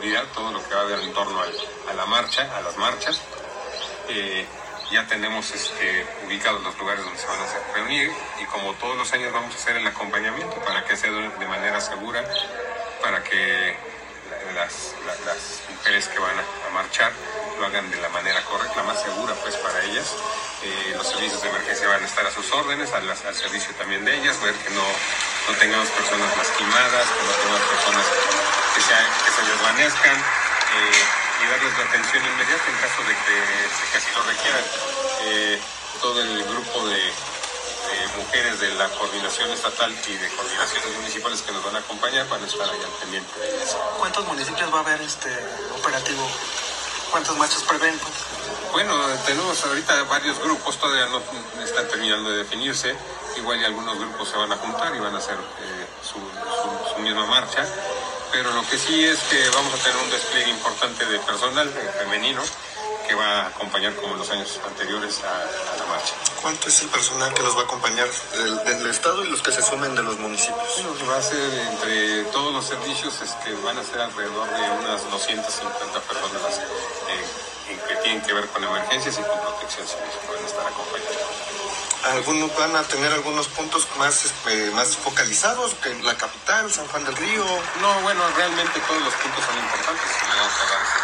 seguridad, todo lo que va a haber en torno a la marcha, a las marchas. Ya tenemos ubicados los lugares donde se van a reunir, y como todos los años vamos a hacer el acompañamiento para que sea de manera segura, para que las mujeres que van a marchar lo hagan de la manera correcta, la más segura pues para ellas. Los servicios de emergencia van a estar a sus órdenes, al servicio también de ellas, ver que no tengamos personas lastimadas, que no tengamos personas que se desvanezcan, y darles la atención inmediata en caso de que así lo requieran. Todo el grupo de mujeres de la coordinación estatal y de coordinaciones municipales que nos van a acompañar van a estar allá al pendiente de ellas. ¿Cuántos municipios va a haber operativo? ¿Cuántas marchas prevén? Bueno, tenemos ahorita varios grupos, todavía no están terminando de definirse. Igual y algunos grupos se van a juntar y van a hacer su misma marcha. Pero lo que sí es que vamos a tener un despliegue importante de personal femenino que va a acompañar como en los años anteriores a la marcha. ¿Cuánto es el personal que los va a acompañar del Estado y los que se sumen de los municipios? Bueno, va a ser entre todos los servicios, van a ser alrededor de unas 250 personas que tienen que ver con emergencias y con protección civil, que van a estar acompañando. ¿Algunos van a tener algunos puntos más focalizados que la capital, San Juan del Río? No, bueno, realmente todos los puntos son importantes. Si vamos a hablar